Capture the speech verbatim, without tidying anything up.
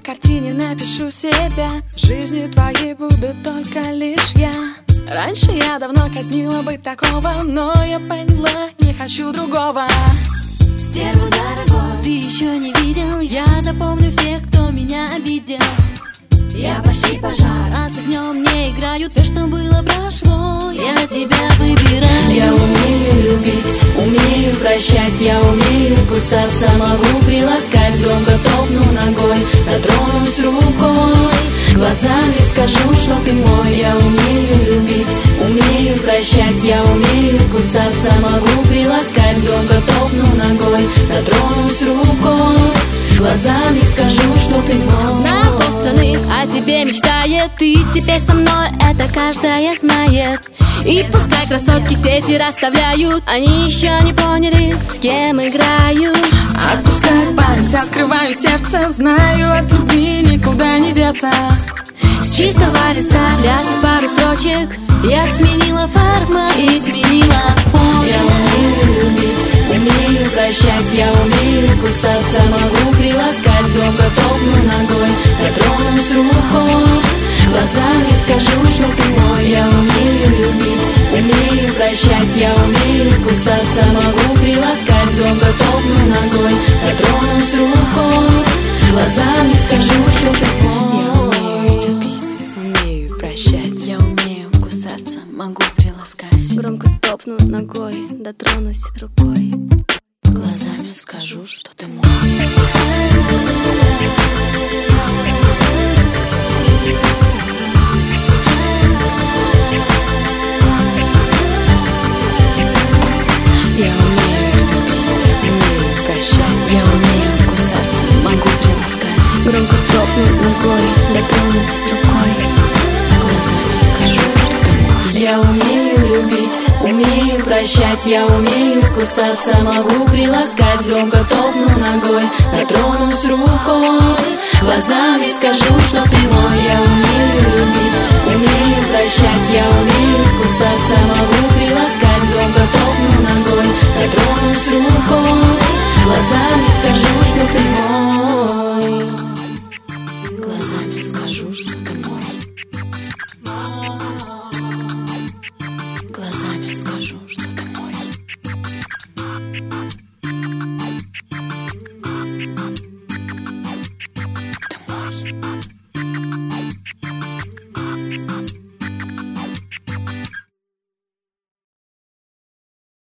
картине напишу себя. Жизнью твоей буду только лишь я. Раньше я давно казнила бы такого, но я поняла, не хочу другого. Стерву дорогой, ты еще не видел. Я запомню всех, кто меня обидел. Я почти пожар, а с огнем не играют. Все, что было, прошло, я тебя выбираю. Я умею любить, умею прощать. Я умею кусаться, могу приласкать. Громко топну ногой, дотронусь рукой. Глазами скажу, что ты мой. Я умею любить, умею прощать. Я умею кусаться, могу приласкать. Громко топну ногой, дотронусь рукой. Глазами скажу, что ты мой. Знаю полстраны о тебе мечтает. Ты теперь со мной, это каждая знает. И пускай красотки сети расставляют, они еще не поняли, с кем играют. Отпускаю палец, открываю сердце. Знаю, от любви никуда не деться. С чистого листа ляжет пару строчек. Я сменила формат и сменила почерк. Я умею любить, умею прощать. Я умею кусаться, могу приласкать. Громко топну ногой, дотронусь рукой. Глазами скажу, что ты мой. Я умею любить, умею прощать. Я умею кусаться, могу приласкать. Громко топну ногой, дотронусь рукой. Глазами скажу, что ты мой. Я умею любить, умею прощать. Я умею кусаться, могу приласкать. Громко топну ногой, дотронусь рукой. Глазами скажу, что ты мой. Я умею любить, умею прощать. Я умею кусаться, могу приласкать. Громко топну ногой, дотронусь рукой. Глазами скажу, что ты мой. Я умею любить, умею прощать. Я умею кусаться, могу приласкать. Громко топну ногой, дотронусь рукой. Глазами скажу, что ты мой. Я умею любить, умею прощать. Я умею кусаться, могу приласкать. Громко топну ногой, дотронусь рукой. Глазами скажу, что ты мой. Глазами скажу, что ты мой. Глазами скажу, что ты мой. Ты мой.